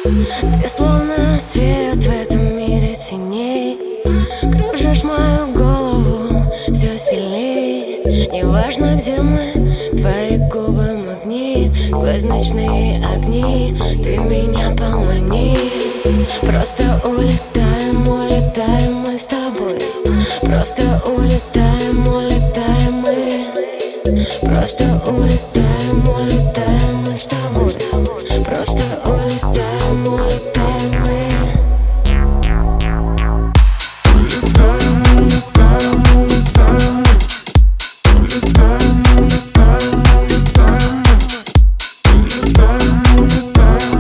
Ты словно свет в этом мире теней. Кружишь мою голову все сильней. Неважно, где мы, твои губы магнит. Сквозь ночные огни ты меня помани. Просто улетаем, улетаем мы с тобой. Просто улетаем, улетаем мы. Просто улетаем, улетаем мы с тобой. Просто улетаем, улетаем мы. Улетаем, улетаем, улетаем. Улетаем, улетаем, улетаем. Улетаем, улетаем, улетаем.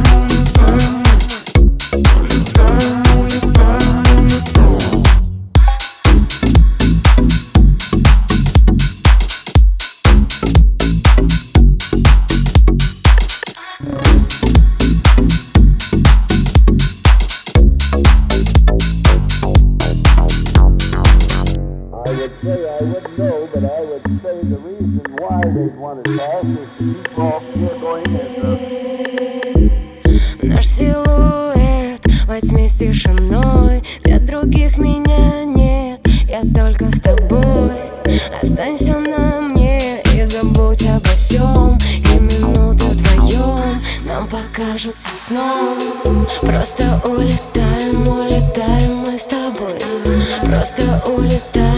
Улетаем, улетаем, улетаем. I would say I wouldn't know, but I would say the reason why they'd want to talk is to keep off here going Наш силуэт во тьме с тишиной. Для других меня нет, я только с тобой. Останься на мне и забудь обо всем. И минуты вдвоем нам покажутся сном. Просто улетаем, улетаем мы с тобой. Просто улетаем.